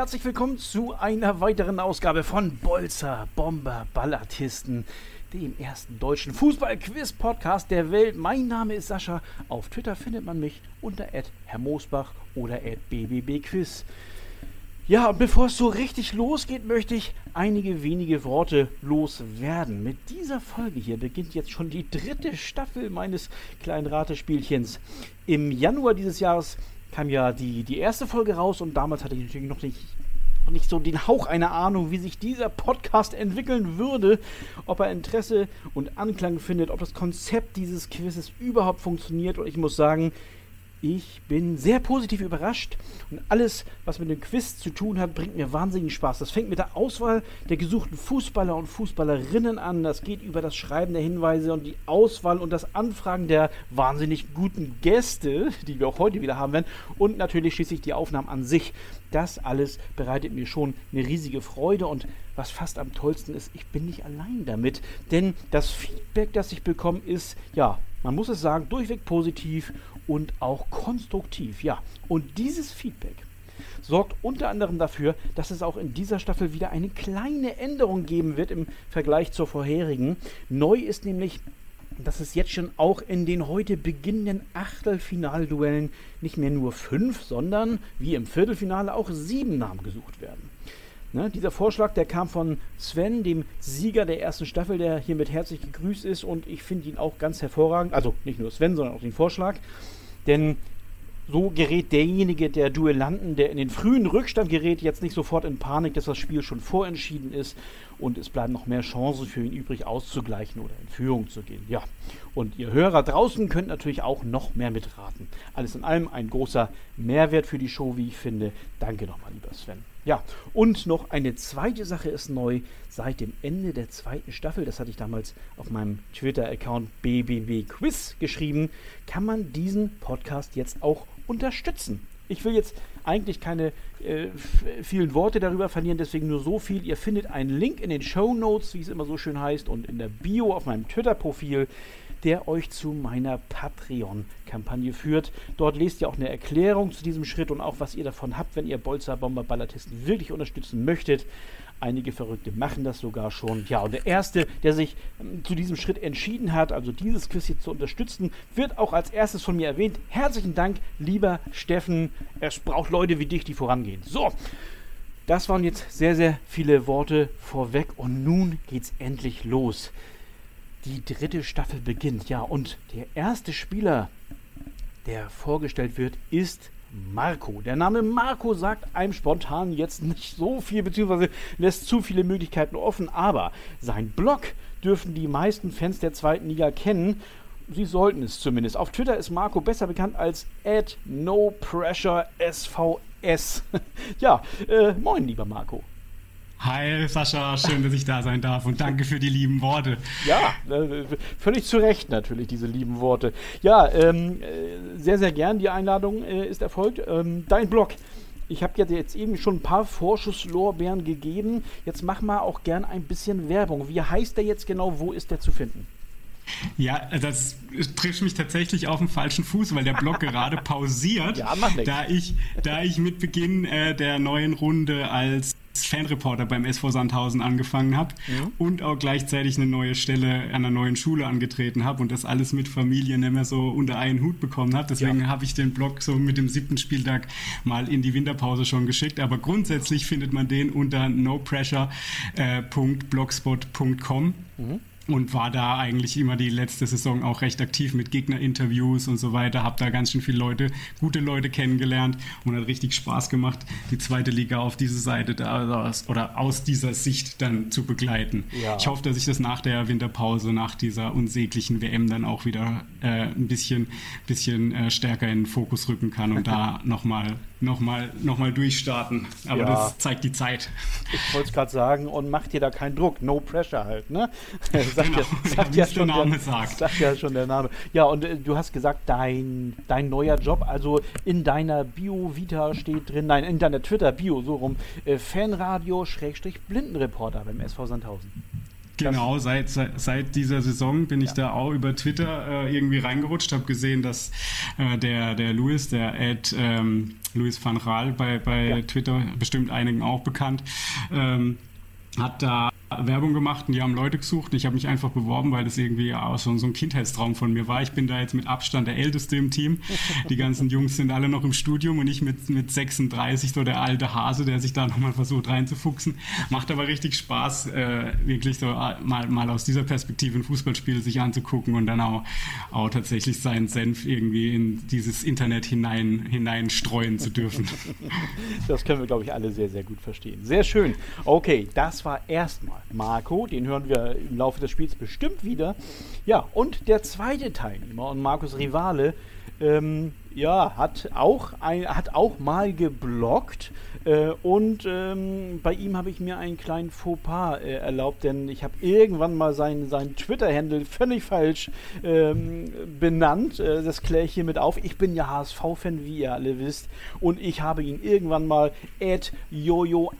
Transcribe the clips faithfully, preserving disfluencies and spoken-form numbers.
herzlich willkommen zu einer weiteren Ausgabe von Bolzer Bomber Ballatisten, dem ersten deutschen Fußball-Quiz-Podcast der Welt. Mein Name ist Sascha. Auf Twitter findet man mich unter at herr mosbach oder at b b b quiz. Ja, und bevor es so richtig losgeht, möchte ich einige wenige Worte loswerden. Mit dieser Folge hier beginnt jetzt schon die dritte Staffel meines kleinen Ratespielchens. Im Januar dieses Jahres kam ja die, die erste Folge raus und damals hatte ich natürlich noch nicht, noch nicht so den Hauch einer Ahnung, wie sich dieser Podcast entwickeln würde, ob er Interesse und Anklang findet, ob das Konzept dieses Quizzes überhaupt funktioniert. Und ich muss sagen, ich bin sehr positiv überrascht und alles, was mit dem Quiz zu tun hat, bringt mir wahnsinnigen Spaß. Das fängt mit der Auswahl der gesuchten Fußballer und Fußballerinnen an. Das geht über das Schreiben der Hinweise und die Auswahl und das Anfragen der wahnsinnig guten Gäste, die wir auch heute wieder haben werden. Und natürlich schließlich die Aufnahmen an sich. Das alles bereitet mir schon eine riesige Freude und was fast am tollsten ist, ich bin nicht allein damit. Denn das Feedback, das ich bekomme, ist, ja, man muss es sagen, durchweg positiv und auch konstruktiv. Ja, und dieses Feedback sorgt unter anderem dafür, dass es auch in dieser Staffel wieder eine kleine Änderung geben wird im Vergleich zur vorherigen. Neu ist nämlich, dass es jetzt schon auch in den heute beginnenden Achtelfinalduellen nicht mehr nur fünf, sondern wie im Viertelfinale auch sieben Namen gesucht werden. Ne, dieser Vorschlag, der kam von Sven, dem Sieger der ersten Staffel, der hiermit herzlich gegrüßt ist, und ich finde ihn auch ganz hervorragend. Also nicht nur Sven, sondern auch den Vorschlag. Denn so gerät derjenige der Duellanten, der in den frühen Rückstand gerät, jetzt nicht sofort in Panik, dass das Spiel schon vorentschieden ist und es bleiben noch mehr Chancen für ihn übrig, auszugleichen oder in Führung zu gehen. Ja, und ihr Hörer draußen könnt natürlich auch noch mehr mitraten. Alles in allem ein großer Mehrwert für die Show, wie ich finde. Danke nochmal, lieber Sven. Ja, und noch eine zweite Sache ist neu. Seit dem Ende der zweiten Staffel, das hatte ich damals auf meinem Twitter-Account b b b quiz geschrieben, kann man diesen Podcast jetzt auch unterstützen. Ich will jetzt eigentlich keine äh, vielen Worte darüber verlieren, deswegen nur so viel. Ihr findet einen Link in den Shownotes, wie es immer so schön heißt, und in der Bio auf meinem Twitter-Profil, der euch zu meiner Patreon-Kampagne führt. Dort lest ihr auch eine Erklärung zu diesem Schritt und auch, was ihr davon habt, wenn ihr Bolzer Bomber Ballatisten wirklich unterstützen möchtet. Einige Verrückte machen das sogar schon. Ja, und der Erste, der sich ähm, zu diesem Schritt entschieden hat, also dieses Quiz hier zu unterstützen, wird auch als erstes von mir erwähnt. Herzlichen Dank, lieber Steffen. Es braucht Leute wie dich, die vorangehen. So, das waren jetzt sehr, sehr viele Worte vorweg und nun geht's endlich los. Die dritte Staffel beginnt, ja, und der erste Spieler, der vorgestellt wird, ist Marco. Der Name Marco sagt einem spontan jetzt nicht so viel, beziehungsweise lässt zu viele Möglichkeiten offen, aber sein Blog dürfen die meisten Fans der zweiten Liga kennen. Sie sollten es zumindest. Auf Twitter ist Marco besser bekannt als at no pressure s v s. Ja, äh, moin, lieber Marco. Hi Sascha, schön, dass ich da sein darf und danke für die lieben Worte. Ja, äh, völlig zu Recht natürlich, diese lieben Worte. Ja, ähm, sehr, sehr gern, die Einladung äh, ist erfolgt. Ähm, dein Blog, ich habe dir jetzt eben schon ein paar Vorschusslorbeeren gegeben. Jetzt mach mal auch gern ein bisschen Werbung. Wie heißt der jetzt genau, wo ist der zu finden? Ja, das trifft mich tatsächlich auf den falschen Fuß, weil der Blog gerade pausiert, ja, mach nix. da ich, da ich mit Beginn äh, der neuen Runde als Fanreporter beim S V Sandhausen angefangen habe mhm. und auch gleichzeitig eine neue Stelle an einer neuen Schule angetreten habe und das alles mit Familie nicht mehr so unter einen Hut bekommen habe. Deswegen ja. habe ich den Blog so mit dem siebten Spieltag mal in die Winterpause schon geschickt. Aber grundsätzlich findet man den unter no pressure punkt blogspot punkt com. Mhm. Und war da eigentlich immer die letzte Saison auch recht aktiv mit Gegnerinterviews und so weiter. Hab da ganz schön viele Leute, gute Leute kennengelernt und hat richtig Spaß gemacht, die zweite Liga auf diese Seite da, oder aus dieser Sicht dann zu begleiten. Ja. Ich hoffe, dass ich das nach der Winterpause, nach dieser unsäglichen W M dann auch wieder äh, ein bisschen, bisschen äh, stärker in den Fokus rücken kann und da nochmal noch mal, noch mal durchstarten. Aber ja. das zeigt die Zeit. Ich wollte es gerade sagen, und macht dir da keinen Druck. No pressure halt, ne? Sagt, genau, ja, sagt, ja schon der Name der, sagt. sagt ja schon der Name. Ja, und äh, du hast gesagt, dein, dein neuer Job, also in deiner Bio-Vita steht drin, nein, in deiner Twitter-Bio, so rum, äh, Fanradio-Blindenreporter beim S V Sandhausen. Genau, seit, seit, seit dieser Saison bin ich ja. da auch über Twitter äh, irgendwie reingerutscht, habe gesehen, dass äh, der, der Louis, der Ed ähm, Louis van Gaal bei, bei ja. Twitter, bestimmt einigen auch bekannt, ähm, hat da Werbung gemacht und die haben Leute gesucht und ich habe mich einfach beworben, weil das irgendwie auch so, so ein Kindheitstraum von mir war. Ich bin da jetzt mit Abstand der Älteste im Team. Die ganzen Jungs sind alle noch im Studium und ich mit, mit sechsunddreißig, so der alte Hase, der sich da nochmal versucht reinzufuchsen. Macht aber richtig Spaß, äh, wirklich so mal, mal aus dieser Perspektive ein Fußballspiel sich anzugucken und dann auch, auch tatsächlich seinen Senf irgendwie in dieses Internet hinein, hineinstreuen zu dürfen. Das können wir, glaube ich, alle sehr, sehr gut verstehen. Sehr schön. Okay, das war erstmal Marco, den hören wir im Laufe des Spiels bestimmt wieder. Ja, und der zweite Teilnehmer und Marcos Rivale, ähm, ja, hat auch, ein, hat auch mal geblockt äh, und ähm, bei ihm habe ich mir einen kleinen Fauxpas äh, erlaubt, denn ich habe irgendwann mal seinen, seinen Twitter-Handle völlig falsch ähm, benannt. Äh, das kläre ich hiermit auf. Ich bin ja H S V-Fan, wie ihr alle wisst, und ich habe ihn irgendwann mal at jojo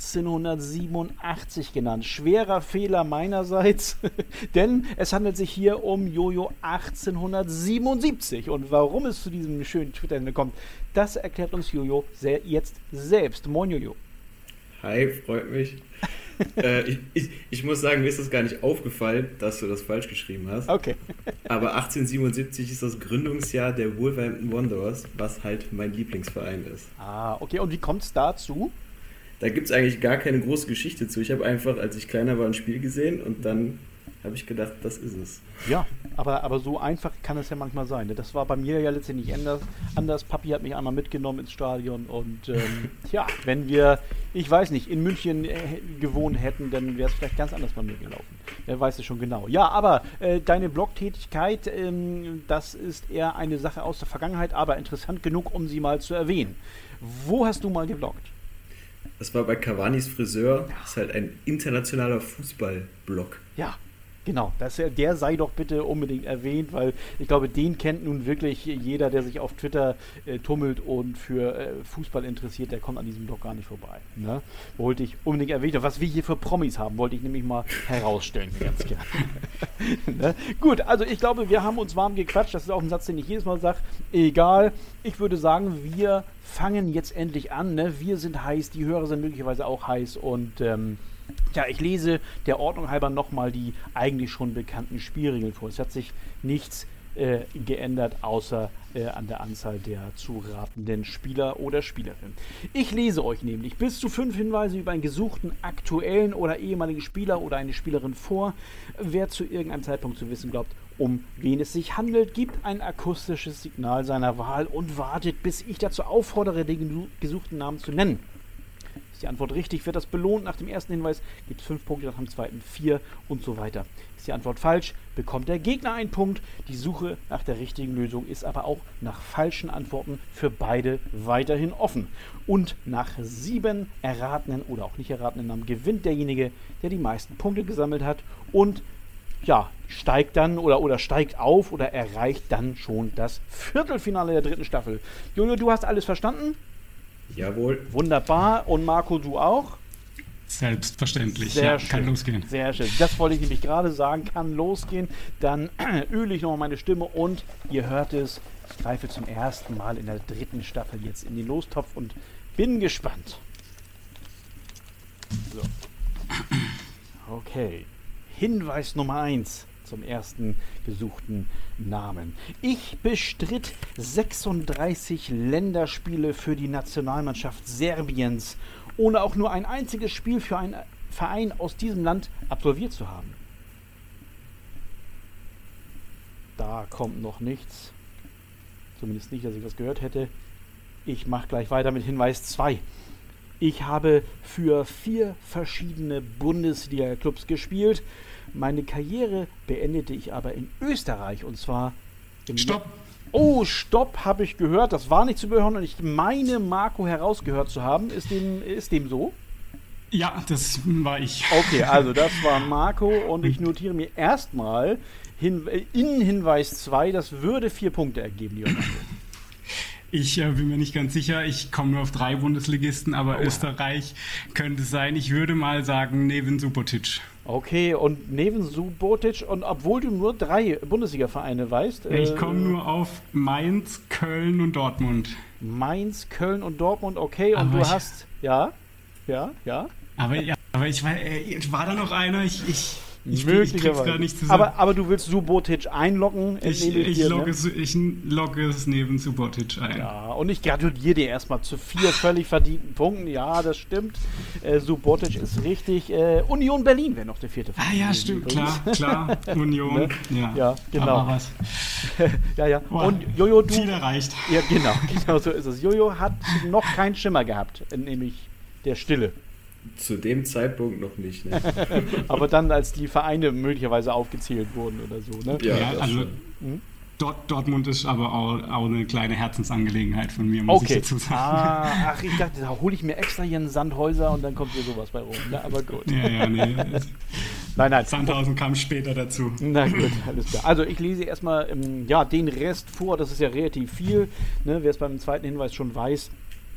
achtzehnhundertsiebenundachtzig genannt. Schwerer Fehler meinerseits, denn es handelt sich hier um Jojo achtzehnhundertsiebenundsiebzig. Und warum es zu diesem schönen Twitter-Handle kommt, das erklärt uns Jojo sehr, jetzt selbst. Moin Jojo. Hi, freut mich. äh, ich, ich, ich muss sagen, mir ist das gar nicht aufgefallen, dass du das falsch geschrieben hast. Okay. Aber achtzehnhundertsiebenundsiebzig ist das Gründungsjahr der Wolverhampton Wanderers, was halt mein Lieblingsverein ist. Ah, okay. Und wie kommt es dazu? Da gibt es eigentlich gar keine große Geschichte zu. Ich habe einfach, als ich kleiner war, ein Spiel gesehen und dann habe ich gedacht, das ist es. Ja, aber, aber so einfach kann es ja manchmal sein. Das war bei mir ja letztendlich anders. anders. Papi hat mich einmal mitgenommen ins Stadion und ähm, ja, wenn wir, ich weiß nicht, in München äh, gewohnt hätten, dann wäre es vielleicht ganz anders bei mir gelaufen. Wer weiß es schon genau. Ja, aber äh, deine Blogtätigkeit, ähm, das ist eher eine Sache aus der Vergangenheit, aber interessant genug, um sie mal zu erwähnen. Wo hast du mal gebloggt? Das war bei Cavani's Friseur. Das ist halt ein internationaler Fußballblog. Ja. Genau, das, der sei doch bitte unbedingt erwähnt, weil ich glaube, den kennt nun wirklich jeder, der sich auf Twitter äh, tummelt und für äh, Fußball interessiert, der kommt an diesem Blog gar nicht vorbei. Ne? Wollte ich unbedingt erwähnen. Was wir hier für Promis haben, wollte ich nämlich mal herausstellen, ganz gerne. Ne? Gut, also ich glaube, wir haben uns warm gequatscht. Das ist auch ein Satz, den ich jedes Mal sage. Egal, ich würde sagen, wir fangen jetzt endlich an. Ne? Wir sind heiß, die Hörer sind möglicherweise auch heiß und ähm, ja, ich lese der Ordnung halber nochmal die eigentlich schon bekannten Spielregeln vor. Es hat sich nichts äh, geändert, außer äh, an der Anzahl der zu ratenden Spieler oder Spielerinnen. Ich lese euch nämlich bis zu fünf Hinweise über einen gesuchten aktuellen oder ehemaligen Spieler oder eine Spielerin vor. Wer zu irgendeinem Zeitpunkt zu wissen glaubt, um wen es sich handelt, gibt ein akustisches Signal seiner Wahl und wartet, bis ich dazu auffordere, den gesuchten Namen zu nennen. Ist die Antwort richtig, wird das belohnt. Nach dem ersten Hinweis gibt es fünf Punkte, nach dem zweiten vier und so weiter. Ist die Antwort falsch, bekommt der Gegner einen Punkt. Die Suche nach der richtigen Lösung ist aber auch nach falschen Antworten für beide weiterhin offen. Und nach sieben erratenen oder auch nicht erratenen Namen gewinnt derjenige, der die meisten Punkte gesammelt hat und ja, steigt dann oder, oder steigt auf oder erreicht dann schon das Viertelfinale der dritten Staffel. Junge, du hast alles verstanden? Jawohl. Wunderbar. Und Marco, du auch? Selbstverständlich. Sehr ja, schön. Kann losgehen. Sehr schön. Das wollte ich nämlich gerade sagen. Kann losgehen. Dann öle ich nochmal meine Stimme und ihr hört es. Ich greife zum ersten Mal in der dritten Staffel jetzt in den Lostopf und bin gespannt. So. Okay. Hinweis Nummer eins zum ersten gesuchten Namen. Ich bestritt sechsunddreißig Länderspiele für die Nationalmannschaft Serbiens, ohne auch nur ein einziges Spiel für einen Verein aus diesem Land absolviert zu haben. Da kommt noch nichts. Zumindest nicht, dass ich was gehört hätte. Ich mache gleich weiter mit Hinweis zwei. Ich habe für vier verschiedene Bundesliga-Clubs gespielt. Meine Karriere beendete ich aber in Österreich und zwar im Stopp! Oh, Stopp, habe ich gehört. Das war nicht zu hören und ich meine, Marco herausgehört zu haben. Ist dem, ist dem so? Ja, das war ich. Okay, also das war Marco und ich notiere mir erstmal hin, in Hinweis zwei, das würde vier Punkte ergeben, lieber Marco. Ich äh, bin mir nicht ganz sicher. Ich komme nur auf drei Bundesligisten, aber oh. Österreich könnte sein. Ich würde mal sagen Neven Subotic. Okay, und Neven Subotic, und obwohl du nur drei Bundesliga-Vereine weißt. Ja, ich äh, komme nur auf Mainz, Köln und Dortmund. Mainz, Köln und Dortmund, okay. Und aber du hast, ja, ja, ja. Aber, ja, aber ich war, äh, war da noch einer? Ich, ich, ich, ich krieg's gerade nicht zusammen. Aber, aber du willst Subotic einloggen? Ich, ich, dir, logge, ne? ich logge es neben Subotic ein. Ja, und ich gratuliere dir erstmal zu vier völlig verdienten Punkten. Ja, das stimmt. Äh, Subotic ist richtig. Äh, Union Berlin wäre noch der vierte Verein. Ah ja, stimmt, klar, klar. Union. Ne? Ja. ja, genau. Aber was. ja, ja. Boah, und Jojo, du. Ziel erreicht. Ja, genau, genau so ist es. Jojo hat noch keinen Schimmer gehabt, nämlich der Stille. Zu dem Zeitpunkt noch nicht. Ne? Aber dann, als die Vereine möglicherweise aufgezählt wurden oder so. Ne? Ja, ja also hm? Dort, Dortmund ist aber auch, auch eine kleine Herzensangelegenheit von mir, muss okay. ich dazu sagen. Ah, ach, ich dachte, da hole ich mir extra hier einen Sandhäuser und dann kommt hier sowas bei rum. Ne? Aber gut. Ja, ja, nee. nein, nein. Sandhausen kam später dazu. Na gut, alles klar. Also ich lese erstmal ähm, ja, den Rest vor, das ist ja relativ viel. Ne? Wer es beim zweiten Hinweis schon weiß,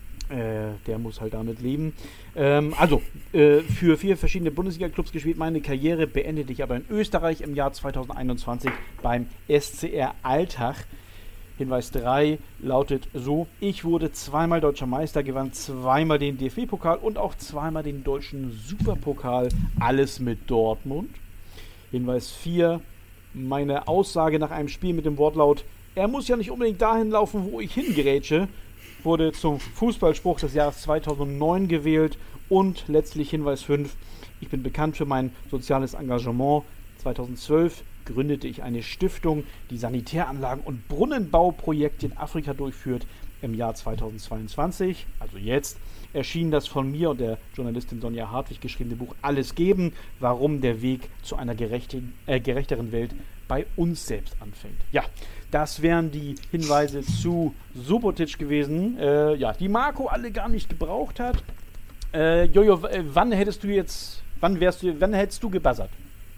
Äh, der muss halt damit leben. Ähm, also, äh, für vier verschiedene Bundesliga-Clubs gespielt. Meine Karriere beendete ich aber in Österreich im Jahr zweitausendeinundzwanzig beim S C R Altach. Hinweis drei lautet so: Ich wurde zweimal deutscher Meister, gewann zweimal den D F B-Pokal und auch zweimal den deutschen Superpokal. Alles mit Dortmund. Hinweis vier: Meine Aussage nach einem Spiel mit dem Wortlaut: Er muss ja nicht unbedingt dahin laufen, wo ich hingerätsche, wurde zum Fußballspruch des Jahres zweitausendneun gewählt. Und letztlich Hinweis fünf: Ich bin bekannt für mein soziales Engagement. zweitausendzwölf gründete ich eine Stiftung, die Sanitäranlagen und Brunnenbauprojekte in Afrika durchführt. Im Jahr zweitausendzweiundzwanzig, also jetzt, erschien das von mir und der Journalistin Sonja Hartwig geschriebene Buch Alles geben, warum der Weg zu einer gerechten, äh, gerechteren Welt bei uns selbst anfängt. Ja, das wären die Hinweise zu Subotic gewesen, äh, ja, die Marco alle gar nicht gebraucht hat. Äh, Jojo, äh, wann hättest du jetzt, wann wärst du, wann hättest du gebuzzert?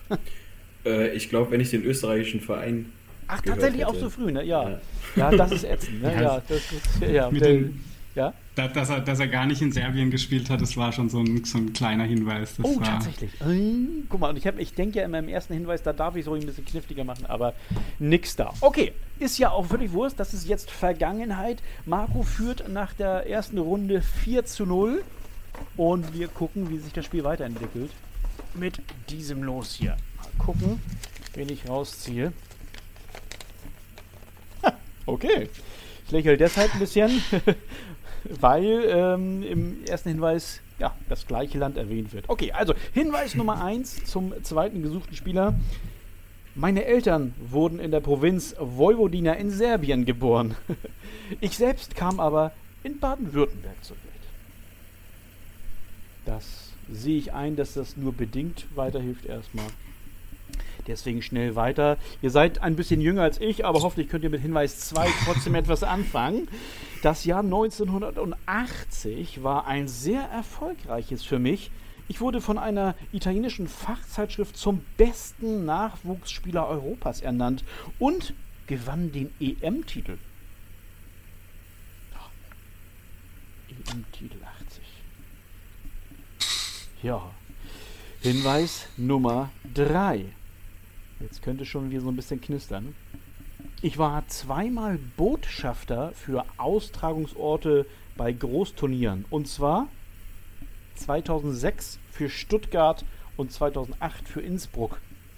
äh, ich glaube, wenn ich den österreichischen Verein Ach, tatsächlich hätte. Auch so früh, ne? Ja. Ja, ja das ist ätzend, ne? Ja, das ist, ja, mit der, den, ja? Da, dass, er, dass er gar nicht in Serbien gespielt hat, das war schon so ein, so ein kleiner Hinweis. Das oh, war tatsächlich. Hm, guck mal, und ich, ich denke ja in meinem ersten Hinweis, da darf ich es ruhig ein bisschen kniffliger machen, aber nix da. Okay, ist ja auch völlig Wurst, das ist jetzt Vergangenheit. Marco führt nach der ersten Runde vier zu null und wir gucken, wie sich das Spiel weiterentwickelt. Mit diesem Los hier. Mal gucken, wen ich rausziehe. Ha, okay. Ich lächle deshalb ein bisschen, weil ähm, im ersten Hinweis ja, das gleiche Land erwähnt wird. Okay, also Hinweis Nummer eins zum zweiten gesuchten Spieler. Meine Eltern wurden in der Provinz Vojvodina in Serbien geboren. Ich selbst kam aber in Baden-Württemberg zur Welt. Das sehe ich ein, dass das nur bedingt weiterhilft erstmal. Deswegen schnell weiter. Ihr seid ein bisschen jünger als ich, aber hoffentlich könnt ihr mit Hinweis zwei trotzdem etwas anfangen. Das Jahr neunzehnhundertachtzig war ein sehr erfolgreiches für mich. Ich wurde von einer italienischen Fachzeitschrift zum besten Nachwuchsspieler Europas ernannt und gewann den E M-Titel. E M-Titel achtzig. Ja. Hinweis Nummer drei. Jetzt könnte schon wieder so ein bisschen knistern. Ich war zweimal Botschafter für Austragungsorte bei Großturnieren. Und zwar zweitausendsechs für Stuttgart und zweitausendacht für Innsbruck.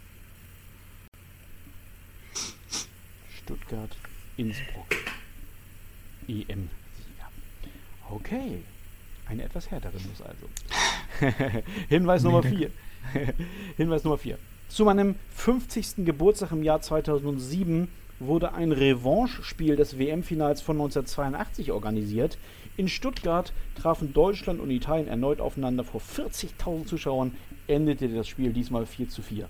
Stuttgart, Innsbruck. E M-Sieger. Okay. Eine etwas härtere Nuss also. Hinweis Nummer vier. Hinweis Nummer vier. Zu meinem fünfzigsten Geburtstag im Jahr zweitausendsieben wurde ein Revanche-Spiel des W M-Finals von neunzehnhundertzweiundachtzig organisiert. In Stuttgart trafen Deutschland und Italien erneut aufeinander. Vor vierzigtausend Zuschauern endete das Spiel diesmal vier zu vier.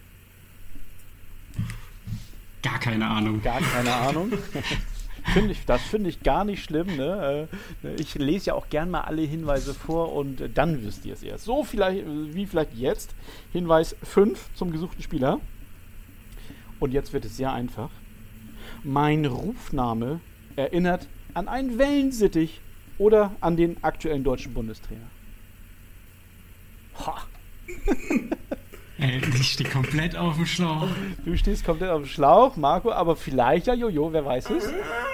Gar keine Ahnung. Gar keine Ahnung. Find ich, das finde ich gar nicht schlimm. Ne? Ich lese ja auch gern mal alle Hinweise vor und dann wisst ihr es erst. So vielleicht wie vielleicht jetzt. Hinweis fünf zum gesuchten Spieler. Und jetzt wird es sehr einfach. Mein Rufname erinnert an einen Wellensittich oder an den aktuellen deutschen Bundestrainer? Ha. Ey, ich stehe komplett auf dem Schlauch. Du stehst komplett auf dem Schlauch, Marco, aber vielleicht ja Jojo, wer weiß es?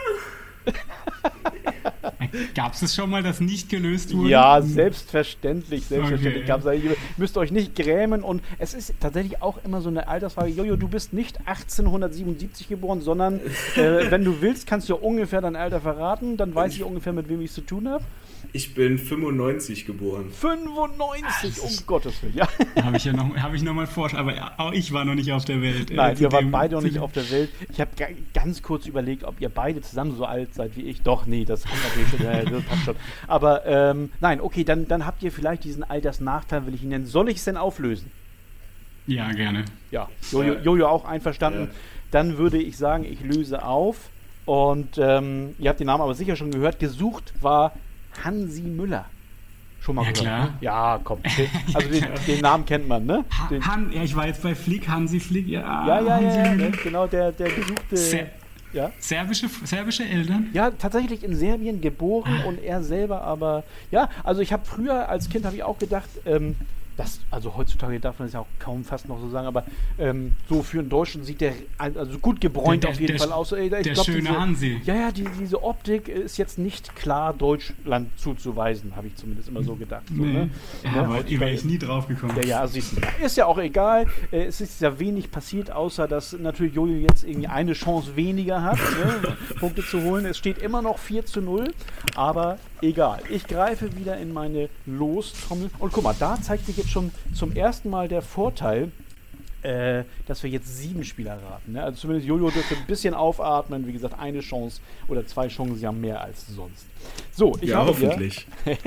Gab es schon mal, dass nicht gelöst wurde? Ja, selbstverständlich, selbstverständlich Okay. gab's. Ihr müsst euch nicht grämen und es ist tatsächlich auch immer so eine Altersfrage. Jojo, du bist nicht achtzehnhundertsiebenundsiebzig geboren, sondern äh, wenn du willst, kannst du ungefähr dein Alter verraten, dann weiß ich ungefähr, mit wem ich es zu tun habe. Ich bin fünfundneunzig geboren. fünfundneunzig, um Gottes Willen, ja. Habe ich ja noch, hab ich noch mal forscht, aber auch ich war noch nicht auf der Welt. äh, Nein, zu ihr wart dem- beide noch zu nicht dem- auf der Welt. Ich habe ga- ganz kurz überlegt, ob ihr beide zusammen so alt seid wie ich. Doch, nee, das kommt natürlich schon, ja, das passt schon. Aber ähm, nein, okay, dann, dann habt ihr vielleicht diesen Altersnachteil, will ich ihn nennen. Soll ich es denn auflösen? Ja, gerne. Ja, Jojo, Ja. Jojo auch einverstanden. Ja. Dann würde ich sagen, ich löse auf. Und ähm, ihr habt den Namen aber sicher schon gehört. Gesucht war Hansi Müller. Schon mal Ja, gehört? klar. Ne? Ja, komm. Also den, klar. den Namen kennt man, ne? Ha, Den, Han, ja, ich war jetzt bei Flick, Hansi Flick. Ja, ja, ja, Hansi ja, ja, Müller. ne? Genau, der, der gesuchte. Ser Ja. serbische, serbische Eltern? Ja, tatsächlich in Serbien geboren und er selber aber, ja, also ich habe früher als Kind habe ich auch gedacht, ähm, das, also heutzutage darf man das ja auch kaum fast noch so sagen, aber ähm, so für einen Deutschen sieht der also gut gebräunt Der- auf jeden der- Fall aus. Ey, ich der glaub, schöne diese, Hansi. Ja, ja, die, diese Optik ist jetzt nicht klar Deutschland zuzuweisen, habe ich zumindest immer so gedacht. So, Nee. ne? Ja, Ja, aber und wäre ich nie drauf gekommen. Ja, ja, siehst du. Ist ja auch egal. Äh, Es ist ja wenig passiert, außer dass natürlich Jojo jetzt irgendwie eine Chance weniger hat, ne, Punkte zu holen. Es steht immer noch vier zu null, aber egal. Ich greife wieder in meine Lostrommel. Und guck mal, da zeigt sich jetzt schon zum ersten Mal der Vorteil, äh, dass wir jetzt sieben Spieler raten. Ne? Also zumindest Jojo dürfte ein bisschen aufatmen. Wie gesagt, eine Chance oder zwei Chancen, ja mehr als sonst. So, ich Ja, habe hier, hoffentlich.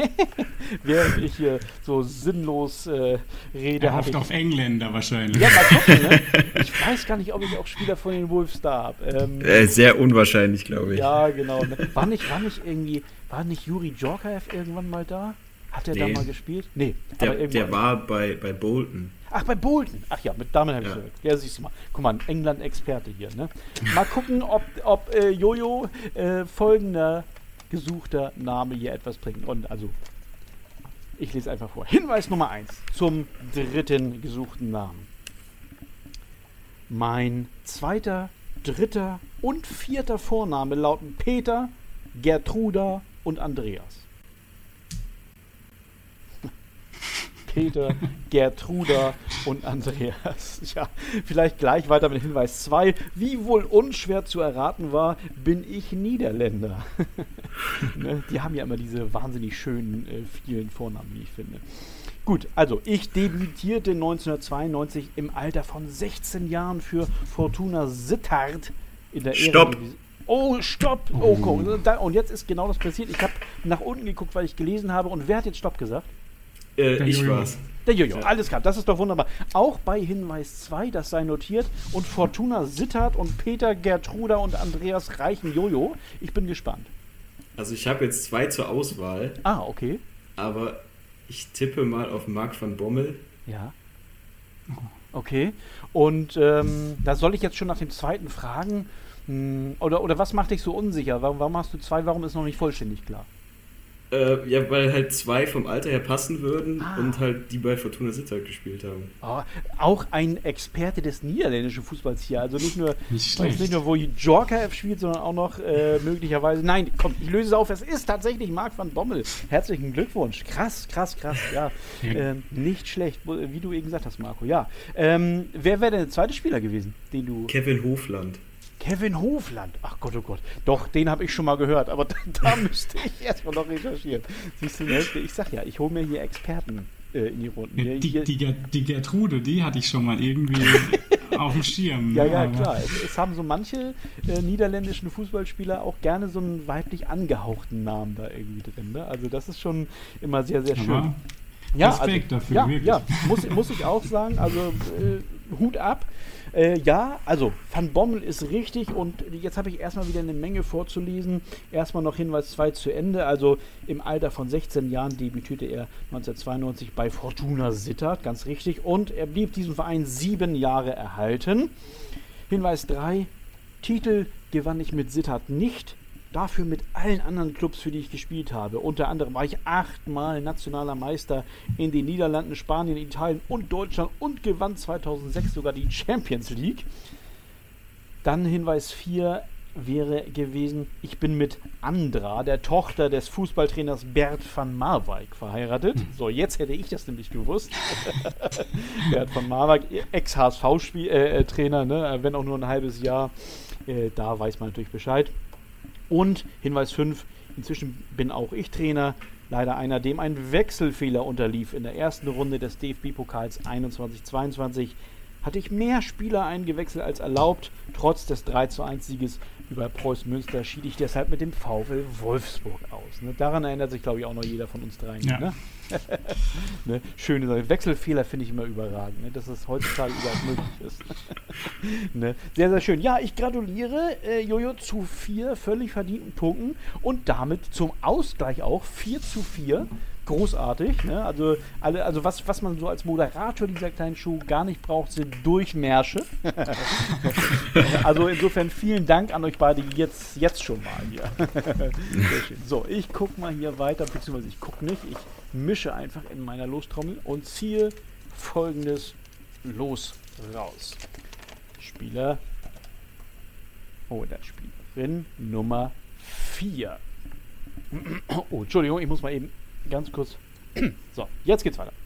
während ich hier so sinnlos äh, rede, Er habe hofft ich... auf Engländer wahrscheinlich. Ja, mal gucken, ne? Ich weiß gar nicht, ob ich auch Spieler von den Wolves da habe. Ähm, Äh, sehr unwahrscheinlich, glaube ich. ja, genau. Ne? War nicht, war nicht irgendwie, war nicht Juri Djorkaeff irgendwann mal da? Hat er da Nee. mal gespielt? Nee, Der, aber irgendwann. der war bei, bei Bolton. Ach, bei Bolton. Ach ja, mit damit habe ich Ja. gehört. Ja, siehst du mal. Guck mal, ein England-Experte hier, ne? Mal gucken, ob, ob äh, Jojo äh, folgender gesuchter Name hier etwas bringt. Und also, ich lese einfach vor. Hinweis Nummer eins zum dritten gesuchten Namen. Mein zweiter, dritter und vierter Vorname lauten Peter, Gertruda und Andreas. Peter, Gertruda und Andreas. Ja, vielleicht gleich weiter mit Hinweis zwei. Wie wohl unschwer zu erraten war, bin ich Niederländer. Ne, die haben ja immer diese wahnsinnig schönen, äh, vielen Vornamen, wie ich finde. Gut, also ich debütierte neunzehnhundertzweiundneunzig im Alter von sechzehn Jahren für Fortuna Sittard in der Stopp. Eredivisie. Oh, stopp! Oh, guck, da, und jetzt ist genau das passiert. Ich habe nach unten geguckt, weil ich gelesen habe. Und wer hat jetzt Stopp gesagt? Äh, Der ich Jojo. war's. Der Jojo, Ja. alles klar, das ist doch wunderbar. Auch bei Hinweis zwei, das sei notiert. Und Fortuna Sittard und Peter, Gertruda und Andreas reichen Jojo. Ich bin gespannt. Also ich habe jetzt zwei zur Auswahl, Ah, okay. aber ich tippe mal auf Marc van Bommel. Ja. Okay. Und ähm, da soll ich jetzt schon nach dem zweiten fragen. Hm, oder, oder was macht dich so unsicher? Warum, warum hast du zwei? Warum ist noch nicht vollständig klar? Äh, ja, weil halt zwei vom Alter her passen würden Ah. und halt die bei Fortuna Sittard gespielt haben. Oh, auch ein Experte des niederländischen Fußballs hier. Also nicht nur, Nicht weiß schlecht. nicht nur wo Djorkaeff spielt, sondern auch noch äh, möglicherweise. Nein, komm, ich löse es auf. Es ist tatsächlich Marc van Bommel. Herzlichen Glückwunsch. Krass, krass, krass. Ja, Ja. ähm, nicht schlecht, wo- wie du eben gesagt hast, Marco. Ja. Ähm, wer wäre denn der zweite Spieler gewesen, den du. Kevin Hofland. Kevin Hofland. Ach Gott, oh Gott. Doch, den habe ich schon mal gehört, aber da, da müsste ich erstmal noch recherchieren. Siehst du, ne? Ich sag ja, ich hole mir hier Experten äh, in die Runden. Ja, Hier- die, hier- die, Ger- die Gertrude, die hatte ich schon mal irgendwie auf dem Schirm. Ja, ne, ja, aber- klar. Es, es haben so manche äh, niederländischen Fußballspieler auch gerne so einen weiblich angehauchten Namen da irgendwie drin. Ne? Also das ist schon immer sehr, sehr schön. Aber Ja, Respekt also, dafür, ja, wirklich. ja, muss, muss ich auch sagen. Also äh, Hut ab. Äh, ja, also Van Bommel ist richtig und jetzt habe ich erstmal wieder eine Menge vorzulesen. Erstmal noch Hinweis zwei zu Ende. Also im Alter von sechzehn Jahren debütierte er neunzehnhundertzweiundneunzig bei Fortuna Sittard, ganz richtig. Und er blieb diesem Verein sieben Jahre erhalten. Hinweis drei, Titel gewann ich mit Sittard nicht, dafür mit allen anderen Clubs, für die ich gespielt habe. Unter anderem war ich achtmal nationaler Meister in den Niederlanden, Spanien, Italien und Deutschland und gewann zweitausendsechs sogar die Champions League. Dann Hinweis vier wäre gewesen, ich bin mit Andra, der Tochter des Fußballtrainers Bert van Marwijk, verheiratet. So, jetzt hätte ich das nämlich gewusst. Bert van Marwijk, Ex-H S V-Trainer, ne? Wenn auch nur ein halbes Jahr. Äh, da weiß man natürlich Bescheid. Und Hinweis fünf, inzwischen bin auch ich Trainer. Leider einer, dem ein Wechselfehler unterlief. In der ersten Runde des D F B-Pokals einundzwanzig zweiundzwanzig hatte ich mehr Spieler eingewechselt als erlaubt. Trotz des drei zu eins Sieges über Preußen Münster schied ich deshalb mit dem VfL Wolfsburg aus. Ne? Daran erinnert sich, glaube ich, auch noch jeder von uns dreien. Ja. Ne? Ne? Schöne Sache. Wechselfehler finde ich immer überragend, ne? Dass es heutzutage überhaupt möglich ist. Ne? Sehr, sehr schön. Ja, ich gratuliere äh, Jojo zu vier völlig verdienten Punkten und damit zum Ausgleich auch vier zu vier. Großartig, ne? Also, alle, also was, was man so als Moderator dieser kleinen Show gar nicht braucht, sind Durchmärsche. Also insofern vielen Dank an euch beide jetzt, jetzt schon mal hier. Sehr schön. So, ich gucke mal hier weiter, beziehungsweise ich gucke nicht, ich mische einfach in meiner Lostrommel und ziehe folgendes Los raus. Spieler oder Spielerin Nummer vier. Oh, Entschuldigung, ich muss mal eben ganz kurz. So, jetzt geht's weiter.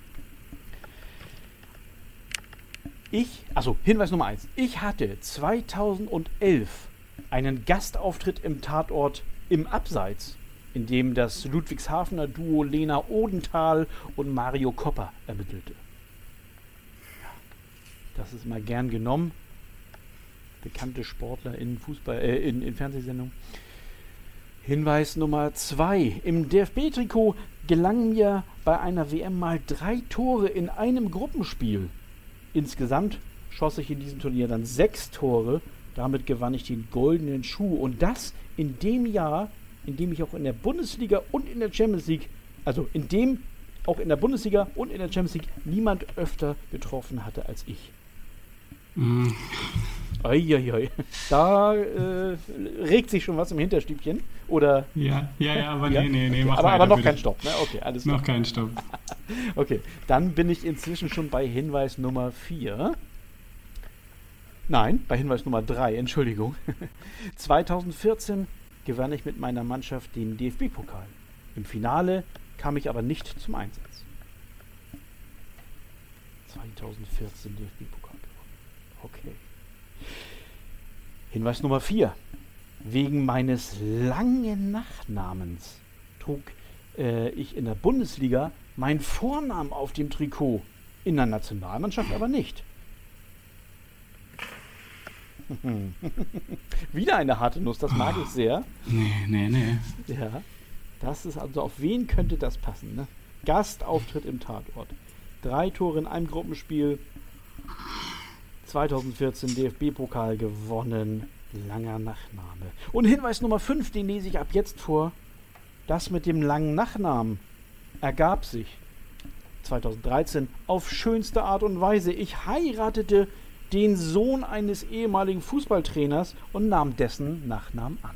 Ich, also Hinweis Nummer eins. Ich hatte zweitausendelf einen Gastauftritt im Tatort im Abseits, in dem das Ludwigshafener Duo Lena Odenthal und Mario Kopper ermittelte. Ja, das ist mal gern genommen. Bekannte Sportler in Fußball, äh, in, in Fernsehsendungen. Hinweis Nummer zwei. Im D F B-Trikot gelangen mir bei einer W M mal drei Tore in einem Gruppenspiel. Insgesamt schoss ich in diesem Turnier dann sechs Tore. Damit gewann ich den goldenen Schuh. Und das in dem Jahr, in dem ich auch in der Bundesliga und in der Champions League, also in dem auch in der Bundesliga und in der Champions League niemand öfter getroffen hatte als ich. Mm. Eieiei. Da äh, regt sich schon was im Hinterstübchen. Oder? Ja, ja, ja, aber ja? nee, nee, nee, mach aber, weiter, aber noch bitte. kein Stopp, ne? Okay, alles klar. Noch kein Stopp. Okay, dann bin ich inzwischen schon bei Hinweis Nummer vier. Nein, bei Hinweis Nummer drei, Entschuldigung. zweitausendvierzehn gewann ich mit meiner Mannschaft den D F B-Pokal. Im Finale kam ich aber nicht zum Einsatz. zweitausendvierzehn D F B-Pokal gewonnen. Okay. Hinweis Nummer vier. Wegen meines langen Nachnamens trug äh, ich in der Bundesliga meinen Vornamen auf dem Trikot, in der Nationalmannschaft aber nicht. Wieder eine harte Nuss, das mag ich sehr. Nee, nee, nee. Ja, das ist also, auf wen könnte das passen? Ne? Gastauftritt im Tatort. Drei Tore in einem Gruppenspiel. zweitausendvierzehn D F B-Pokal gewonnen. Langer Nachname. Und Hinweis Nummer fünf, den lese ich ab jetzt vor. Das mit dem langen Nachnamen ergab sich zweitausenddreizehn auf schönste Art und Weise. Ich heiratete den Sohn eines ehemaligen Fußballtrainers und nahm dessen Nachnamen an.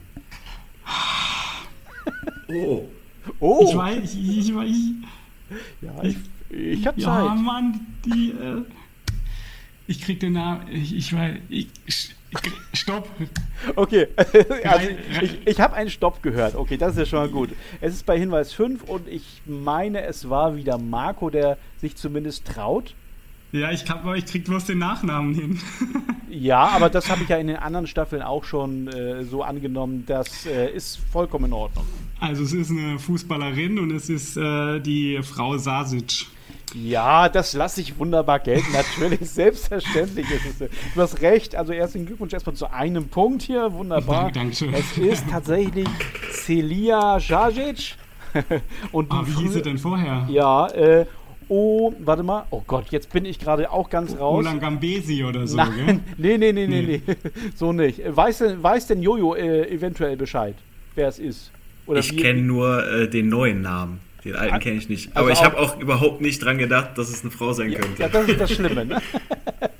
Oh. Oh! Ich weiß, ich, ich weiß. Ja, ich, ich hab Zeit. Ja, Mann, die, äh, ich krieg den Namen, ich, ich weiß, ich, ich, Stopp. Okay, also ich, ich habe einen Stopp gehört. Okay, das ist ja schon mal gut. Es ist bei Hinweis fünf und ich meine, es war wieder Marco, der sich zumindest traut. Ja, ich, hab, ich krieg bloß den Nachnamen hin. Ja, aber das habe ich ja in den anderen Staffeln auch schon äh, so angenommen. Das äh, ist vollkommen in Ordnung. Also es ist eine Fußballerin und es ist äh, die Frau Sasic. Ja, das lasse ich wunderbar gelten. Natürlich, selbstverständlich ist es. Du hast recht. Also herzlichen Glückwunsch erstmal zu einem Punkt hier. Wunderbar. Dankeschön. Es ist tatsächlich Celia Žažić. Und ah, wie hieß sie denn vorher? Ja, äh, oh, warte mal. Oh Gott, jetzt bin ich gerade auch ganz raus. Olan Gambesi oder so, Nein, gell? Nee, nee, nee, nee, Nee. nee. So nicht. Weiß denn, weiß denn Jojo äh, eventuell Bescheid, wer es ist? Oder Ich wie- kenne nur äh, den neuen Namen. Den alten Ah, kenne ich nicht. also Aber ich auch- habe auch überhaupt nicht dran gedacht, dass es eine Frau sein Ja, könnte. ja, das ist das Schlimme, ne?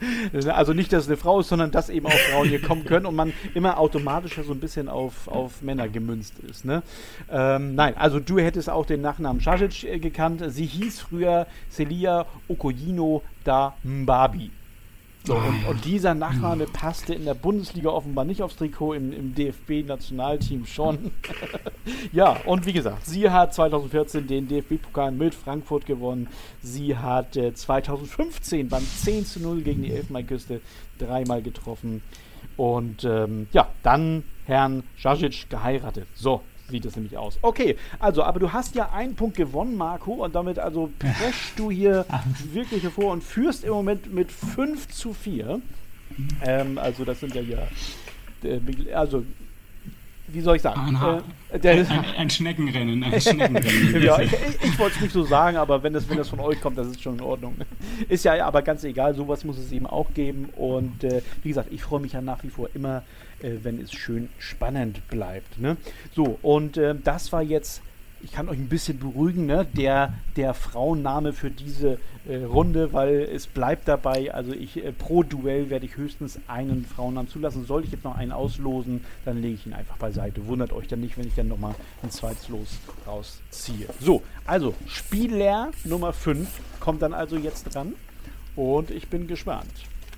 Also nicht, dass es eine Frau ist, sondern dass eben auch Frauen hier kommen können und man immer automatisch so ein bisschen auf, auf Männer gemünzt ist. Ne? Ähm, nein, also du hättest auch den Nachnamen Šašić äh, gekannt. Sie hieß früher Celia Okoyino da Mbabi. So, und, und dieser Nachname passte in der Bundesliga offenbar nicht aufs Trikot, im, im D F B-Nationalteam schon. Ja, und wie gesagt, sie hat zwanzig vierzehn den D F B-Pokal mit Frankfurt gewonnen. Sie hat äh, zwanzig fünfzehn beim zehn zu null gegen die Elfenbeinküste dreimal getroffen. Und ähm, ja, dann Herrn Šašić geheiratet. So sieht es nämlich aus. Okay, also, aber du hast ja einen Punkt gewonnen, Marco, und damit also preschst du hier wirklich hervor und führst im Moment mit fünf zu vier. Ähm, also das sind ja hier, äh, also, wie soll ich sagen? Äh, der, ein, ein Schneckenrennen, ein Schneckenrennen. Ja, ich, ich, ich wollte es nicht so sagen, aber wenn das, wenn das von euch kommt, das ist schon in Ordnung. Ist ja aber ganz egal, sowas muss es eben auch geben. Und äh, wie gesagt, ich freue mich ja nach wie vor immer, äh, wenn es schön spannend bleibt. Ne? So, und äh, das war jetzt, ich kann euch ein bisschen beruhigen, ne? der, der Frauenname für diese äh, Runde, weil es bleibt dabei, also ich äh, pro Duell werde ich höchstens einen Frauennamen zulassen. Sollte ich jetzt noch einen auslosen, dann lege ich ihn einfach beiseite. Wundert euch dann nicht, wenn ich dann nochmal ein zweites Los rausziehe. So, also Spieler Nummer fünf kommt dann also jetzt dran und ich bin gespannt.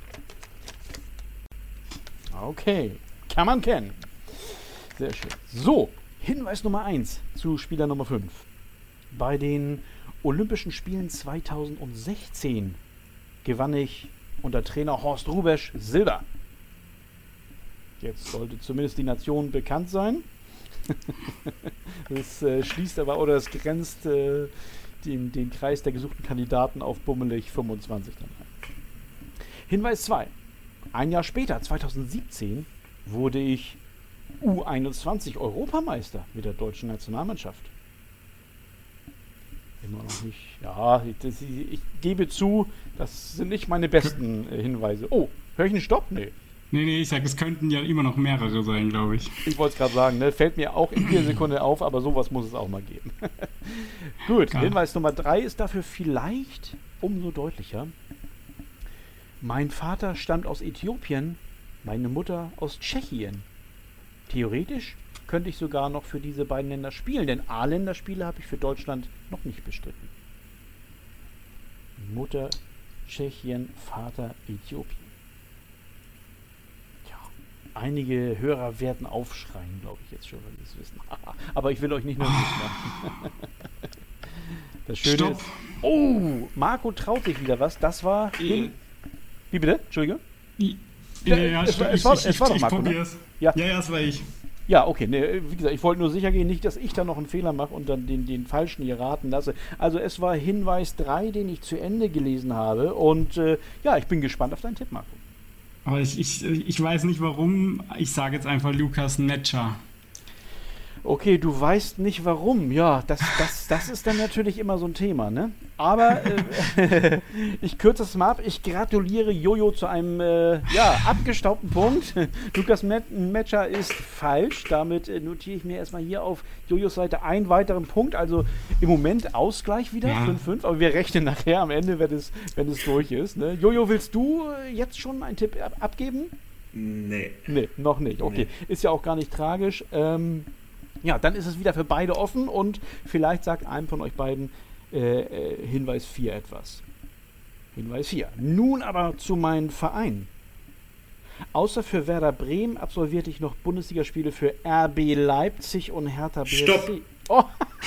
Okay, kann man kennen. Sehr schön. So, Hinweis Nummer eins zu Spieler Nummer fünf. Bei den Olympischen Spielen zweitausendsechzehn gewann ich unter Trainer Horst Hrubesch Silber. Jetzt sollte zumindest die Nation bekannt sein. Das äh, schließt aber oder es grenzt äh, den, den Kreis der gesuchten Kandidaten auf bummelig fünfundzwanzig dann ein. Hinweis zwei. Ein Jahr später, zweitausendsiebzehn, wurde ich U einundzwanzig Europameister mit der deutschen Nationalmannschaft. Immer noch nicht. Ja, ich, das, ich, ich gebe zu, das sind nicht meine besten äh, Hinweise. Oh, höre ich einen Stopp? Nee. Nee, nee, ich sag, es könnten ja immer noch mehrere sein, glaube ich. Ich wollte es gerade sagen, ne? Fällt mir auch in jeder Sekunde auf, aber sowas muss es auch mal geben. Gut, Klar. Hinweis Nummer drei ist dafür vielleicht umso deutlicher. Mein Vater stammt aus Äthiopien, meine Mutter aus Tschechien. Theoretisch könnte ich sogar noch für diese beiden Länder spielen, denn A-Länderspiele habe ich für Deutschland noch nicht bestritten. Mutter Tschechien, Vater Äthiopien. Tja, einige Hörer werden aufschreien, glaube ich jetzt schon, wenn sie es wissen. Aber ich will euch nicht nur machen. Das Schöne Stopp. ist... Oh, Marco traut sich wieder was. Das war... Äh. Wie bitte? Entschuldige? Ja, ja, es, war, es, war, es war doch Marco, ne? Ja. ja, ja, das war ich. Ja, okay. Ne, wie gesagt, ich wollte nur sicher gehen, nicht, dass ich da noch einen Fehler mache und dann den, den falschen hier raten lasse. Also es war Hinweis drei, den ich zu Ende gelesen habe. Und äh, ja, ich bin gespannt auf deinen Tipp, Marco. Aber ich, ich, ich weiß nicht warum. Ich sage jetzt einfach Lukas Netscher. Okay, du weißt nicht warum. Ja, das, das, das ist dann natürlich immer so ein Thema, ne? Aber äh, ich kürze es mal ab. Ich gratuliere Jojo zu einem äh, ja, abgestaubten Punkt. Lukas Netscher ist falsch. Damit äh, notiere ich mir erstmal hier auf Jojos Seite einen weiteren Punkt. Also im Moment Ausgleich wieder, ja. fünf fünf. Aber wir rechnen nachher am Ende, wenn es, wenn es durch ist. Ne? Jojo, willst du äh, jetzt schon einen Tipp ab- abgeben? Nee. Nee, noch nicht. Okay, nee. Ist ja auch gar nicht tragisch. Ähm, Ja, dann ist es wieder für beide offen und vielleicht sagt einem von euch beiden äh, äh, Hinweis vier etwas. Hinweis vier. Nun aber zu meinem Verein. Außer für Werder Bremen absolvierte ich noch Bundesligaspiele für R B Leipzig und Hertha B S C. Stopp! Oh.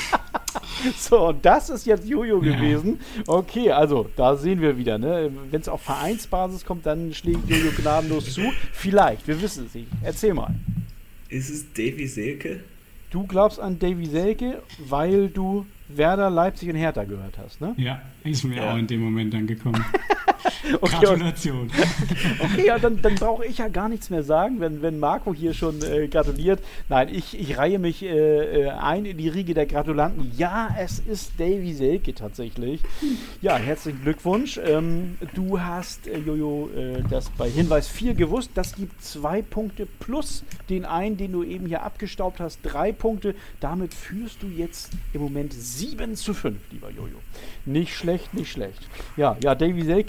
So, und das ist jetzt Jojo ja. gewesen. Okay, also, da sehen wir wieder, ne? Wenn es auf Vereinsbasis kommt, dann schlägt Jojo gnadenlos zu. Vielleicht, wir wissen es nicht. Erzähl mal. Ist es Davy Selke? Du glaubst an Davy Selke, weil du Werder, Leipzig und Hertha gehört hast, ne? Ja, ist mir ja. auch in dem Moment dann gekommen. Okay, Gratulation. Okay, ja, dann, dann brauche ich ja gar nichts mehr sagen, wenn, wenn Marco hier schon äh, gratuliert. Nein, ich, ich reihe mich äh, ein in die Riege der Gratulanten. Ja, es ist Davy Selke tatsächlich. Ja, herzlichen Glückwunsch. Ähm, du hast, äh, Jojo, äh, das bei Hinweis vier gewusst. Das gibt zwei Punkte plus den einen, den du eben hier abgestaubt hast. Drei Punkte. Damit führst du jetzt im Moment sieben zu fünf, lieber Jojo. Nicht schlecht, nicht schlecht. Ja, ja, Davy Selke ist tatsächlich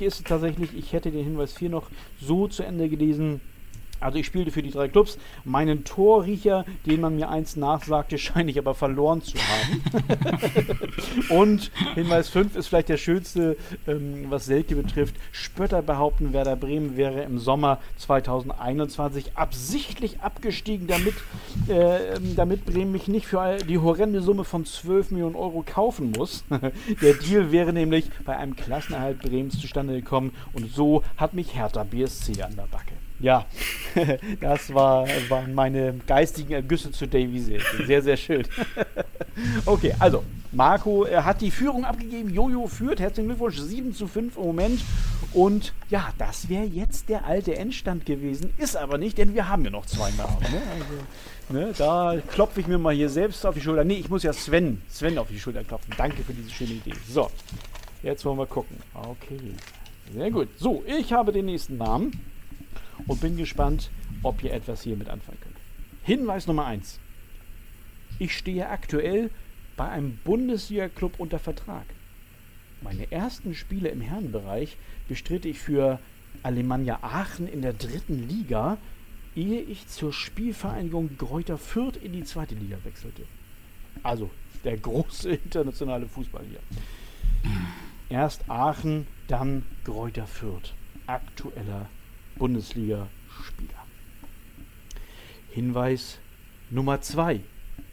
tatsächlich, ich hätte den Hinweis vier noch so zu Ende gelesen. Also ich spielte für die drei Clubs. Meinen Torriecher, den man mir einst nachsagte, scheine ich aber verloren zu haben. Und Hinweis fünf ist vielleicht der schönste, ähm, was Selke betrifft. Spötter behaupten, Werder Bremen wäre im Sommer zweitausendeinundzwanzig absichtlich abgestiegen, damit, äh, damit Bremen mich nicht für die horrende Summe von zwölf Millionen Euro kaufen muss. Der Deal wäre nämlich bei einem Klassenerhalt Bremens zustande gekommen und so hat mich Hertha B S C an der Backe. Ja, das war, waren meine geistigen Ergüsse zu Davy Selke. Sehr, sehr schön. Okay, also, Marco er hat die Führung abgegeben. Jojo führt. Herzlichen Glückwunsch. sieben zu fünf im Moment. Und ja, das wäre jetzt der alte Endstand gewesen. Ist aber nicht, denn wir haben ja noch zwei Namen. Ne? Also, ne, da klopfe ich mir mal hier selbst auf die Schulter. Nee, ich muss ja Sven, Sven auf die Schulter klopfen. Danke für diese schöne Idee. So, jetzt wollen wir gucken. Okay, sehr gut. So, ich habe den nächsten Namen. Und bin gespannt, ob ihr etwas hiermit anfangen könnt. Hinweis Nummer eins. Ich stehe aktuell bei einem Bundesliga-Club unter Vertrag. Meine ersten Spiele im Herrenbereich bestritt ich für Alemannia Aachen in der dritten Liga, ehe ich zur Spielvereinigung Greuther Fürth in die zweite Liga wechselte. Also der große internationale Fußball hier. Erst Aachen, dann Greuther Fürth. Aktueller Bundesliga-Spieler. Hinweis Nummer zwei.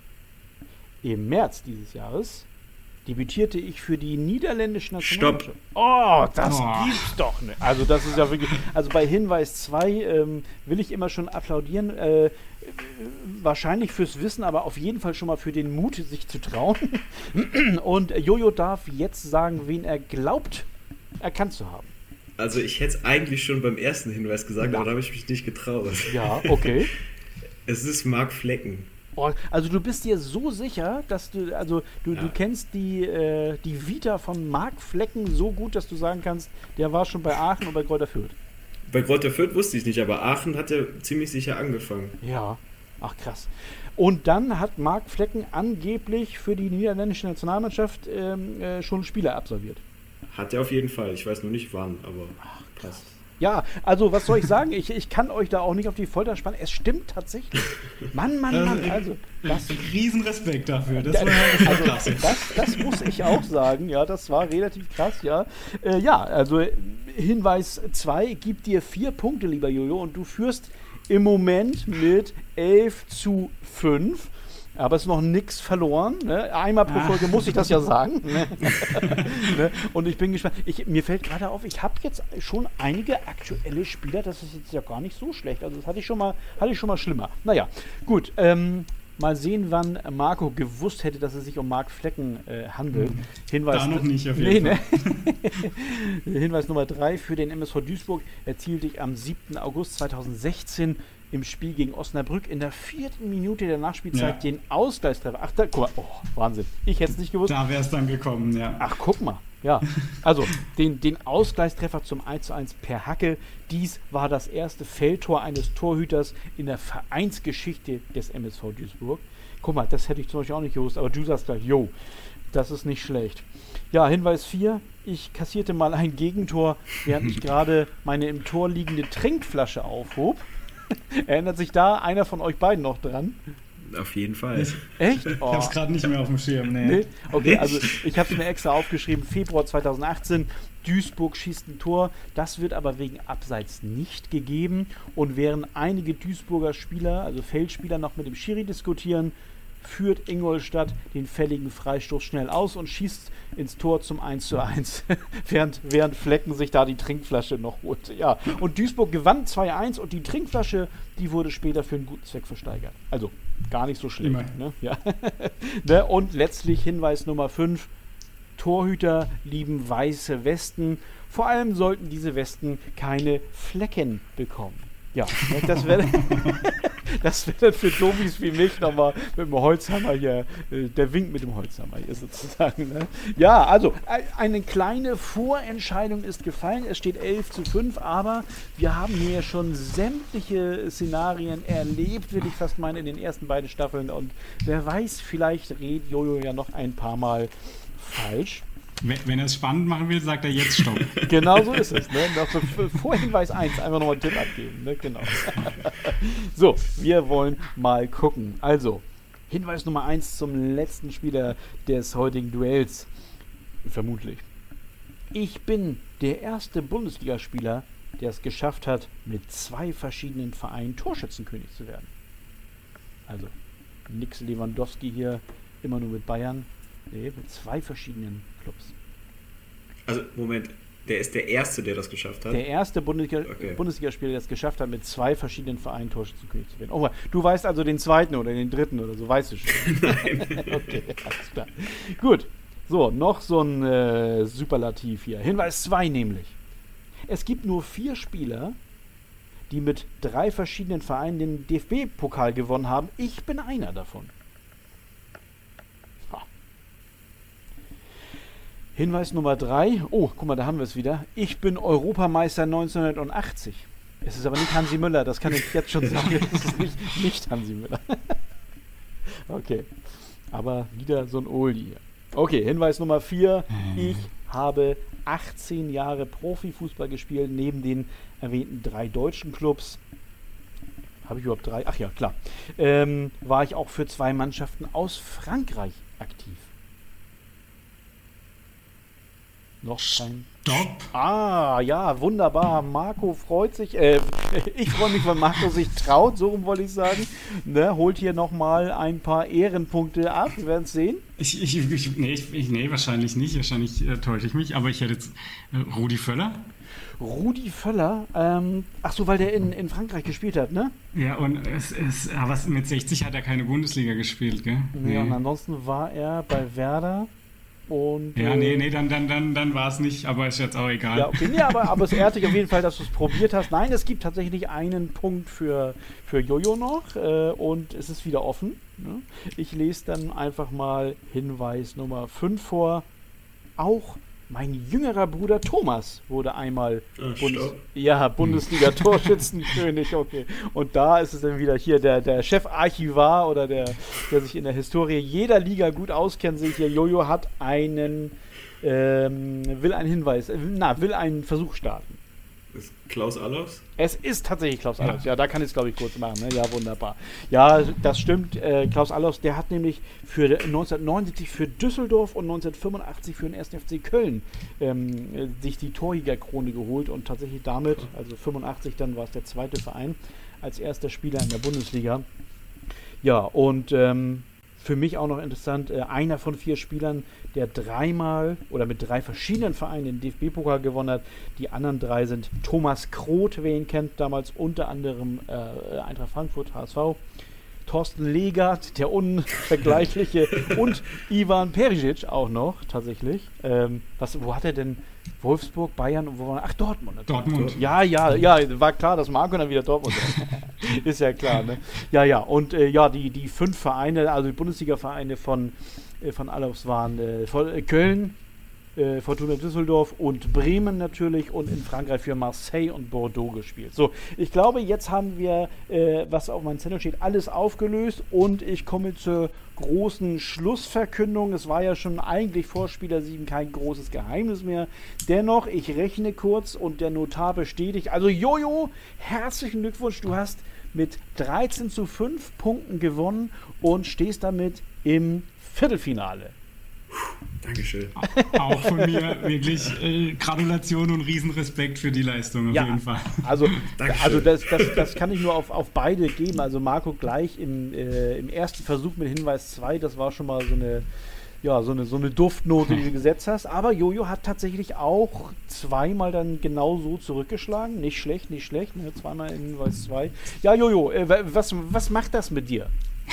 Im März dieses Jahres debütierte ich für die niederländische Nationalmannschaft. Stopp! Oh, das oh. gibt's doch nicht. Also das ist ja wirklich... Also bei Hinweis zwei ähm, will ich immer schon applaudieren. Äh, wahrscheinlich fürs Wissen, aber auf jeden Fall schon mal für den Mut, sich zu trauen. Und Jojo darf jetzt sagen, wen er glaubt, erkannt zu haben. Also ich hätte es eigentlich schon beim ersten Hinweis gesagt, ja. aber da habe ich mich nicht getraut. Ja, okay. Es ist Marc Flecken. Oh, also du bist dir so sicher, dass du, also du, ja. du kennst die, äh, die Vita von Marc Flecken so gut, dass du sagen kannst, der war schon bei Aachen und bei Greuther Fürth. Bei Greuther Fürth wusste ich nicht, aber Aachen hat er ziemlich sicher angefangen. Ja, ach krass. Und dann hat Marc Flecken angeblich für die niederländische Nationalmannschaft ähm, äh, schon Spiele absolviert. Hat er auf jeden Fall. Ich weiß nur nicht wann, aber Ach, krass. Ja, also was soll ich sagen? Ich, ich kann euch da auch nicht auf die Folter spannen. Es stimmt tatsächlich. Mann, Mann, Mann. Also, das, Riesenrespekt dafür. Das da, war, das war also, klasse. Das, das muss ich auch sagen. Ja, das war relativ krass, ja. Äh, ja, also Hinweis zwei gibt dir vier Punkte, lieber Jojo. Und du führst im Moment mit elf zu fünf. Aber es ist noch nichts verloren. Ne? Einmal pro Folge ah. muss ich das ja sagen. Ne? Und ich bin gespannt. Ich, mir fällt gerade auf, ich habe jetzt schon einige aktuelle Spieler. Das ist jetzt ja gar nicht so schlecht. Also das hatte ich schon mal, hatte ich schon mal schlimmer. Naja, gut. Ähm, mal sehen, wann Marco gewusst hätte, dass es sich um Marc Flecken äh, handelt. Hm. Hinweis, da noch nicht, auf jeden nee, Fall. Ne? Hinweis Nummer drei. Für den M S V Duisburg erzielte ich am siebten August zweitausendsechzehn im Spiel gegen Osnabrück in der vierten Minute der Nachspielzeit ja. den Ausgleichstreffer. Ach, da, guck mal, oh, Wahnsinn. Ich hätte es nicht gewusst. Da wäre es dann gekommen, ja. Ach, guck mal. Ja, also den, den Ausgleichstreffer zum eins zu eins per Hacke. Dies war das erste Feldtor eines Torhüters in der Vereinsgeschichte des M S V Duisburg. Guck mal, das hätte ich zum Beispiel auch nicht gewusst, aber du sagst gleich, jo, das ist nicht schlecht. Ja, Hinweis vier. Ich kassierte mal ein Gegentor, während ich gerade meine im Tor liegende Trinkflasche aufhob. Erinnert sich da einer von euch beiden noch dran? Auf jeden Fall. Echt? Oh. Ich hab's gerade nicht mehr auf dem Schirm, nee. nee? Okay, also ich habe es mir extra aufgeschrieben, Februar zweitausendachtzehn, Duisburg schießt ein Tor, das wird aber wegen Abseits nicht gegeben und während einige Duisburger Spieler, also Feldspieler, noch mit dem Schiri diskutieren, führt Ingolstadt den fälligen Freistoß schnell aus und schießt ins Tor zum eins zu eins, während, während Flecken sich da die Trinkflasche noch holte. Ja, und Duisburg gewann zwei eins und die Trinkflasche, die wurde später für einen guten Zweck versteigert. Also gar nicht so schlimm. Ne? Ja. Ne? Und letztlich Hinweis Nummer fünf, Torhüter lieben weiße Westen. Vor allem sollten diese Westen keine Flecken bekommen. Ja, das wäre das wär dann für Domis wie mich nochmal mit dem Holzhammer hier, äh, der Wink mit dem Holzhammer hier sozusagen. Ne? Ja, also äh, eine kleine Vorentscheidung ist gefallen. Es steht elf zu fünf, aber wir haben hier schon sämtliche Szenarien erlebt, will ich fast meinen, in den ersten beiden Staffeln. Und wer weiß, vielleicht redet Jojo ja noch ein paar Mal falsch. Wenn, wenn er es spannend machen will, sagt er jetzt Stopp. Genau so ist es. Ne? Noch so vor Hinweis eins einfach nochmal einen Tipp abgeben. Ne? Genau. So, wir wollen mal gucken. Also, Hinweis Nummer eins zum letzten Spieler des heutigen Duells. Vermutlich. Ich bin der erste Bundesligaspieler, der es geschafft hat, mit zwei verschiedenen Vereinen Torschützenkönig zu werden. Also, nix Lewandowski hier, immer nur mit Bayern. Nee, mit zwei verschiedenen Clubs. Also, Moment, der ist der Erste, der das geschafft hat? Der erste Bundesliga- okay. Bundesligaspieler, der es geschafft hat, mit zwei verschiedenen Vereinen Torschützenkönig zu werden. Oh, du weißt also den zweiten oder den dritten oder so, weißt du schon. Nein. Okay, alles klar. Gut, so, noch so ein äh, Superlativ hier. Hinweis zwei nämlich. Es gibt nur vier Spieler, die mit drei verschiedenen Vereinen den D F B-Pokal gewonnen haben. Ich bin einer davon. Hinweis Nummer drei. Oh, guck mal, da haben wir es wieder. Ich bin Europameister neunzehnhundertachtzig. Es ist aber nicht Hansi Müller, das kann ich jetzt schon sagen. Es ist nicht, nicht Hansi Müller. Okay, aber wieder so ein Oldie hier. Okay, Hinweis Nummer vier. Ich habe achtzehn Jahre Profifußball gespielt, neben den erwähnten drei deutschen Clubs. Habe ich überhaupt drei? Ach ja, klar. Ähm, war ich auch für zwei Mannschaften aus Frankreich aktiv. Noch kein... Stopp. Ah, ja, wunderbar. Marco freut sich. Äh, ich freue mich, weil Marco sich traut, so rum wollte ich sagen. Ne, holt hier nochmal ein paar Ehrenpunkte ab. Wir werden es sehen. Ich, ich, ich, nee, ich, nee, wahrscheinlich nicht. Wahrscheinlich äh, täusche ich mich. Aber ich hätte jetzt äh, Rudi Völler. Rudi Völler, ähm, ach so, weil der in, in Frankreich gespielt hat, ne? Ja, und es, es, aber mit sechzig hat er keine Bundesliga gespielt, gell? Nee, nee. Und ansonsten war er bei Werder. Und, ja, äh, nee, nee, dann, dann, dann, dann war es nicht, aber ist jetzt auch egal. Ja, okay, nee, aber, aber es ehrt dich auf jeden Fall, dass du es probiert hast. Nein, es gibt tatsächlich einen Punkt für, für Jojo noch äh, und es ist wieder offen. Ne? Ich lese dann einfach mal Hinweis Nummer fünf vor. Auch mein jüngerer Bruder Thomas wurde einmal Ach, Bundes ja, Bundesliga-Torschützenkönig. Okay. Und da ist es dann wieder hier der, der Chefarchivar oder der, der sich in der Historie jeder Liga gut auskennt. Sehe ich hier, Jojo hat einen, ähm, will einen Hinweis, äh, na, will einen Versuch starten. Ist Klaus Allofs? Es ist tatsächlich Klaus Allofs. Ja, da kann ich es, glaube ich, kurz machen. Ne? Ja, wunderbar. Ja, das stimmt. Äh, Klaus Allofs, der hat nämlich für neunzehnhundertneunundsiebzig für Düsseldorf und neunzehnhundertfünfundachtzig für den ersten F C Köln ähm, äh, sich die Torjägerkrone geholt und tatsächlich damit, also fünfundachtzig, dann war es der zweite Verein, als erster Spieler in der Bundesliga. Ja, und ähm, für mich auch noch interessant, äh, einer von vier Spielern, der dreimal oder mit drei verschiedenen Vereinen den D F B-Pokal gewonnen hat. Die anderen drei sind Thomas Kroth, wer ihn kennt, damals unter anderem äh, Eintracht Frankfurt, H S V, Thorsten Legert, der Unvergleichliche und Ivan Perisic auch noch, tatsächlich. Ähm, was, wo hat er denn Wolfsburg, Bayern und wo war er? Ach, Dortmund. Dortmund. Ja, ja, ja, war klar, dass Marco dann wieder Dortmund ist. Ist ja klar, ne? Ja, ja, und äh, ja, die, die fünf Vereine, also die Bundesliga-Vereine von, äh, von Allofs waren äh, von, äh, Köln, äh, Fortuna Düsseldorf und Bremen natürlich und in Frankreich für Marseille und Bordeaux gespielt. So, ich glaube, jetzt haben wir, äh, was auf meinem Zettel steht, alles aufgelöst und ich komme zur großen Schlussverkündung. Es war ja schon eigentlich vor Spieler sieben kein großes Geheimnis mehr. Dennoch, ich rechne kurz und der Notar bestätigt. Also Jojo, herzlichen Glückwunsch, du hast mit dreizehn zu fünf Punkten gewonnen und stehst damit im Viertelfinale. Dankeschön. Auch von mir wirklich äh, Gratulation und Riesenrespekt für die Leistung auf ja, jeden Fall. Also, also das, das, das kann ich nur auf, auf beide geben. Also Marco gleich im, äh, im ersten Versuch mit Hinweis zwei, das war schon mal so eine, ja, so eine, so eine Duftnote, die du gesetzt hast. Aber Jojo hat tatsächlich auch zweimal dann genau so zurückgeschlagen. Nicht schlecht, nicht schlecht. Ne? Zweimal in Hinweis zwei. Ja, Jojo, äh, was, was macht das mit dir?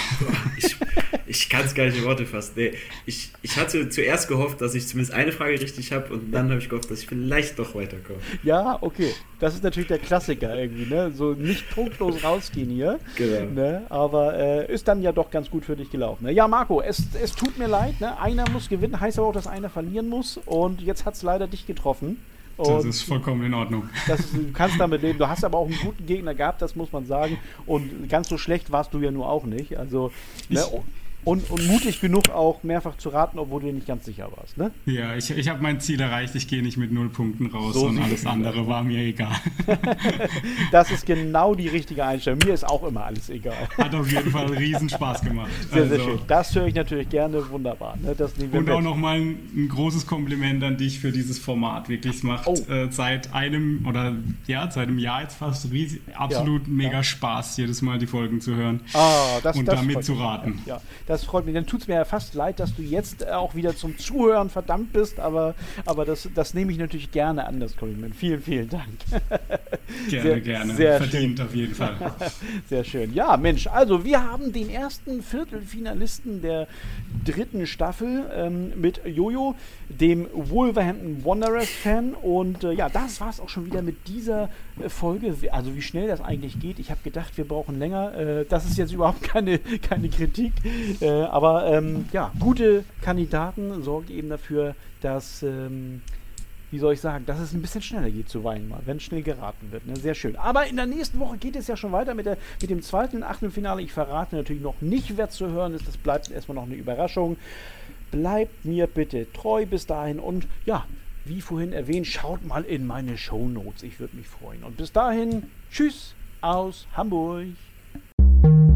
Ich, ich kann es gar nicht in Worte fassen. Nee, ich, ich hatte zuerst gehofft, dass ich zumindest eine Frage richtig habe und dann habe ich gehofft, dass ich vielleicht doch weiterkomme. Ja, okay. Das ist natürlich der Klassiker irgendwie, ne? So nicht punktlos rausgehen hier. Genau. Ne? Aber äh, ist dann ja doch ganz gut für dich gelaufen. Ne? Ja, Marco, es, es tut mir leid. Ne? Einer muss gewinnen, heißt aber auch, dass einer verlieren muss. Und jetzt hat es leider dich getroffen. Und das ist vollkommen in Ordnung. Das ist, du kannst damit leben. Du hast aber auch einen guten Gegner gehabt, das muss man sagen. Und ganz so schlecht warst du ja nur auch nicht. Also, ich, ne? Und, und mutig genug auch mehrfach zu raten, obwohl du nicht ganz sicher warst, ne? Ja, ich, ich habe mein Ziel erreicht. Ich gehe nicht mit null Punkten raus So und sieht alles es andere aus. war mir egal. Das ist genau die richtige Einstellung. Mir ist auch immer alles egal. Hat auf jeden Fall riesen Spaß gemacht. Sehr, sehr Also, schön. Das höre ich natürlich gerne. Wunderbar. Ne? Das nehmen wir und mit. auch nochmal ein, ein großes Kompliment an dich für dieses Format. Wirklich, es macht Oh. äh, seit einem oder ja, seit einem Jahr jetzt fast riesig, absolut Ja, mega ja. Spaß, jedes Mal die Folgen zu hören Ah, das, und das damit freut zu mich. raten. Ja, ja, das freut mich. Dann tut es mir ja fast leid, dass du jetzt auch wieder zum Zuhören verdammt bist, aber, aber das, das nehme ich natürlich gerne an, das Kompliment. Vielen, vielen Dank. Gerne, Sehr- gerne. sehr Verdient auf jeden Fall. Sehr schön. Ja, Mensch, also wir haben den ersten Viertelfinalisten der dritten Staffel ähm, mit Jojo, dem Wolverhampton Wanderers-Fan. Und äh, ja, das war es auch schon wieder mit dieser äh, Folge. Also wie schnell das eigentlich geht. Ich habe gedacht, wir brauchen länger. Äh, das ist jetzt überhaupt keine, keine Kritik. Äh, aber ähm, ja, gute Kandidaten sorgen eben dafür, dass... Ähm, wie soll ich sagen, dass es ein bisschen schneller geht zuweilen mal, wenn schnell geraten wird. Ne? Sehr schön. Aber in der nächsten Woche geht es ja schon weiter mit, der, mit dem zweiten Achtelfinale. Ich verrate natürlich noch nicht, wer zu hören ist. Das bleibt erstmal noch eine Überraschung. Bleibt mir bitte treu bis dahin und ja, wie vorhin erwähnt, schaut mal in meine Shownotes. Ich würde mich freuen. Und bis dahin, tschüss aus Hamburg.